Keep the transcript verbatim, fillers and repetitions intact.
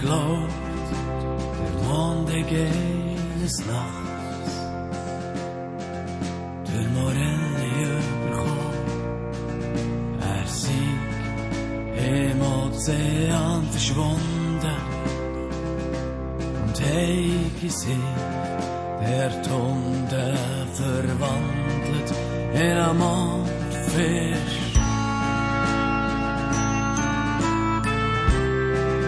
glaubt, der Mond eines Nachts, der Morelli überkommt, er sei im Ozean verschwunden und heige sie der Tunde verwandelt in einen Mordfisch.